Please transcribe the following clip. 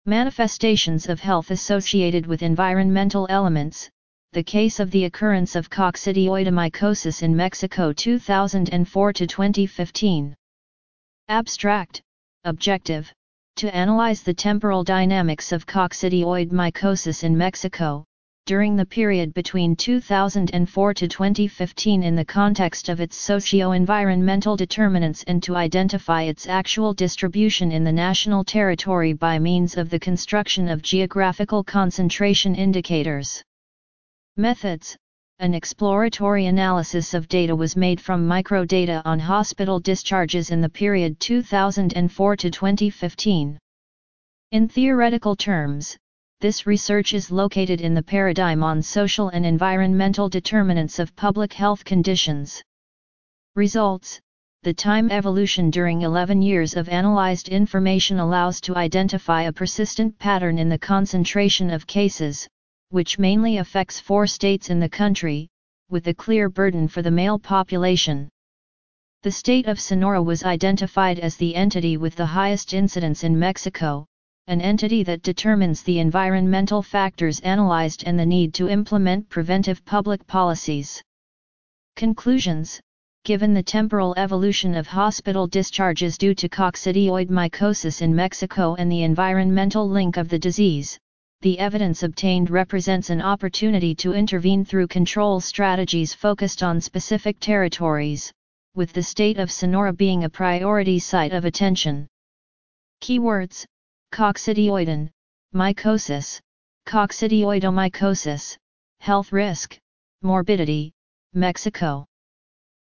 Manifestations of health associated with environmental elements. The case of the occurrence of coccidioidomycosis in Mexico 2004 to 2015. Abstract, objective, to analyze the temporal dynamics of coccidioidomycosis in Mexico, during the period between 2004 to 2015 in the context of its socio-environmental determinants and to identify its actual distribution in the national territory by means of the construction of geographical concentration indicators. Methods. An exploratory analysis of data was made from microdata on hospital discharges in the period 2004 to 2015. In theoretical terms, this research is located in the paradigm on social and environmental determinants of public health conditions. Results. The time evolution during 11 years of analyzed information allows to identify a persistent pattern in the concentration of cases, which mainly affects 4 states in the country, with a clear burden for the male population. The state of Sonora was identified as the entity with the highest incidence in Mexico, an entity that determines the environmental factors analyzed and the need to implement preventive public policies. Conclusions. Given the temporal evolution of hospital discharges due to coccidioidomycosis in Mexico and the environmental link of the disease, the evidence obtained represents an opportunity to intervene through control strategies focused on specific territories, with the state of Sonora being a priority site of attention. Keywords: coccidioidin, mycosis, coccidioidomycosis, health risk, morbidity, Mexico.